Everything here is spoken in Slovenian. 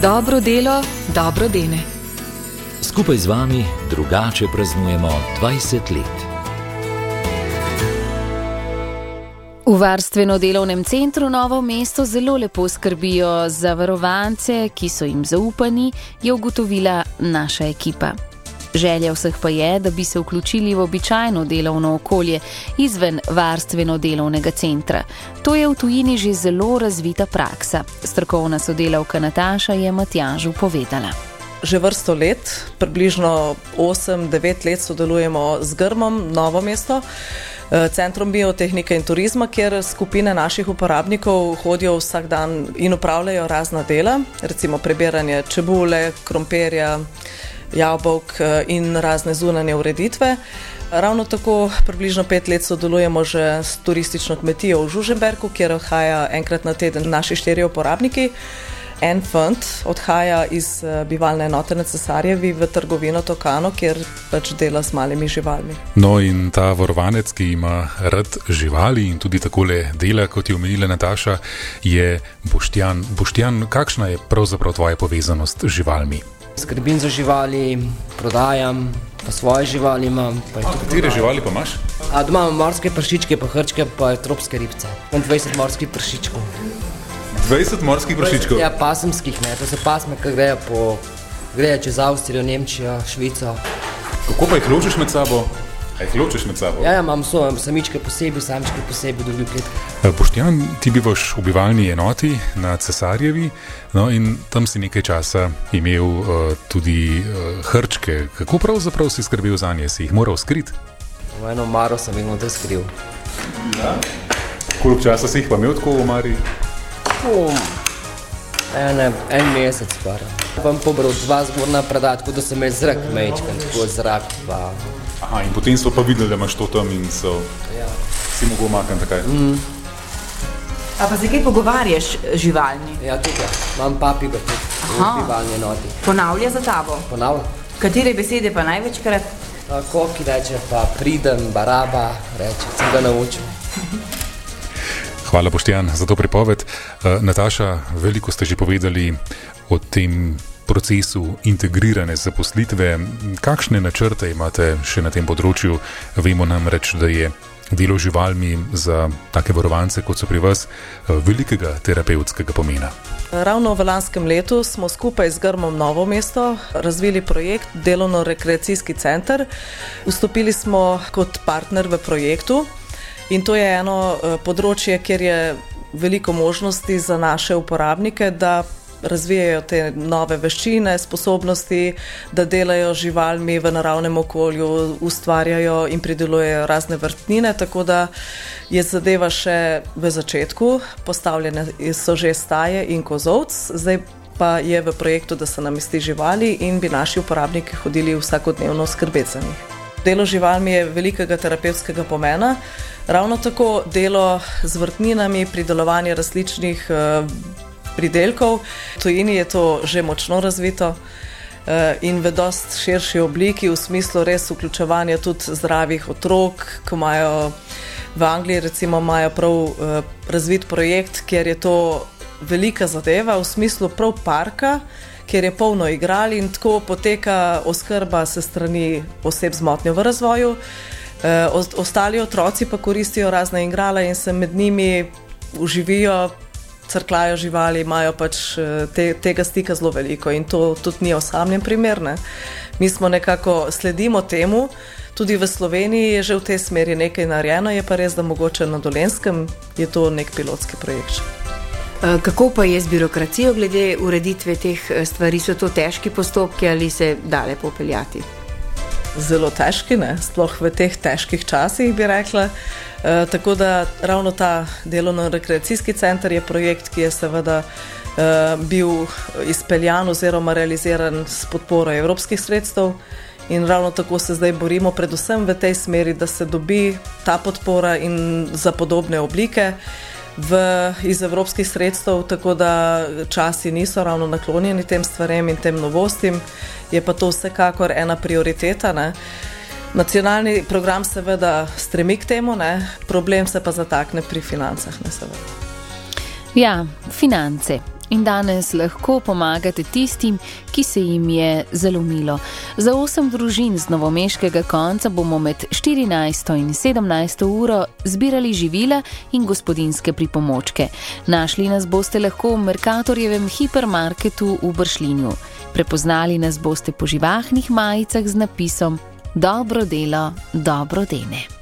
Dobro delo, dobro dene. Skupaj z vami drugače praznujemo 20 let. V Varstveno-delovnem centru Novo mesto zelo lepo skrbijo za varovance, ki so jim zaupani, je ugotovila naša ekipa. Želja vseh pa je, da bi se vključili v običajno delovno okolje izven Varstveno-delovnega centra. To je v tujini že zelo razvita praksa. Strokovna sodelavka Nataša je Matjažu povedala. Že vrsto let, približno 8-9 let sodelujemo z Grmom Novo mesto, Centrom biotehnike in turizma, kjer skupine naših uporabnikov hodijo vsak dan in opravljajo razna dela, recimo prebiranje čebule, krompirja, jabolk in razne zunanje ureditve. Ravno tako približno 5 let sodelujemo že s turistično kmetijo v Žužemberku, kjer odhaja enkrat na teden naši 4 uporabniki. En fant odhaja iz bivalne enote na Cesarjevi v trgovino Tokano, kjer pač dela z malimi živalmi. No in ta varovanec, ki ima rad živali in tudi takole dela, kot je omenila Nataša, je Boštjan. Boštjan, kakšna je pravzaprav tvoja povezanost z živalmi? Skrbim za živali, prodajam, pa svoje živali imam. Katere živali pa imaš? Doma imam morske pršičke, pa hrčke, pa tropske ribce. Imam 20 morskih pršičkov. 20 morskih pršičkov? Ja, pasemskih, ne. To so pasme, ki grejo čez Avstrijo, Nemčijo, Švico. Kako pa jih ločiš med sabo? Ja, imam samičke posebej, samičke posebej, drugi kletke. Boštjan, ti bivaš v bivalni enoti na Cesarjevi, no in tam si nekaj časa imel tudi hrčke. Kako pravzaprav si skrbel zanje? Si jih moral skriti? V eno maro sem jih noter skril. Ja? Koliko časa si jih pa imel tako v omari? En mesec skoraj. Vam pobral 2 zgorna predat, tako da sem imel zrak mečkan, tako zrak pa... Aha, in potem so pa videli, da imaš to tam in si mogel omakniti takaj. A pa se kaj pogovarjaš živalni? Ja, tukaj. Imam papiga tudi v bivalni enoti. Ponavlja za tabo? Ponavlja. Katere besede pa največkrat? Koki reče, pa pridem, baraba, reče, sem ga naučil. Hvala, Boštjan, za to pripoved. Nataša, veliko ste že povedali o tem procesu integrirane zaposlitve. Kakšne načrte imate še na tem področju? Vemo namreč, da je delo z živalmi za take varovance, kot so pri vas, velikega terapevtskega pomena. Ravno v lanskem letu smo skupaj z Grmom Novo mesto razvili projekt Delovno-rekreacijski center. Vstopili smo kot partner v projektu. In to je eno področje, kjer je veliko možnosti za naše uporabnike, da razvijajo te nove veščine, sposobnosti, da delajo z živalmi v naravnem okolju, ustvarjajo in pridelujejo razne vrtnine, tako da je zadeva še v začetku, postavljene so že staje in kozovc, zdaj pa je v projektu, da se namesti živali in bi naši uporabniki hodili vsakodnevno skrbeti za njih. Delo z živalmi je velikega terapevtskega pomena, ravno tako delo z vrtninami, pridelovanje različnih pridelkov. V tujini je to že močno razvito in v dost širši obliki, v smislu res vključevanja tudi zdravih otrok, ko imajo v Angliji recimo imajo prav razvit projekt, kjer je to velika zadeva, v smislu prav parka, kjer je polno igral in tako poteka oskrba se strani oseb z motnjo v razvoju. Ostali otroci pa koristijo razne igrala in se med njimi uživijo, crkljajo živali, imajo pač tega stika zelo veliko in to tudi ni osamljen primer, ne. Mi smo nekako sledimo temu, tudi v Sloveniji je že v tej smeri nekaj narejeno, je pa res, da mogoče na Dolenjskem je to nek pilotski projekt. Kako pa je z birokracijo glede ureditve teh stvari? So to težki postopki ali se dale popeljati? Zelo težki, ne? Sploh v teh težkih časih bi rekla. Tako da ravno ta delovno-rekreacijski center je projekt, ki je seveda bil izpeljan oziroma realiziran s podporo evropskih sredstev in ravno tako se zdaj borimo predvsem v tej smeri, da se dobi ta podpora in za podobne oblike iz evropskih sredstev, tako da časi niso ravno naklonjeni tem stvarem in tem novostim, je pa to vsekakor ena prioriteta, ne. Nacionalni program seveda stremi k temu, problem se pa zatakne pri financah, ne seveda. Ja, finance. In danes lahko pomagate tistim, ki se jim je zalomilo. Za 8 družin z novomeškega konca bomo med 14. in 17. uro zbirali živila in gospodinjske pripomočke. Našli nas boste lahko v Mercatorjevem hipermarketu v Bršljinu. Prepoznali nas boste po živahnih majicah z napisom Dobro delo, dobro dene.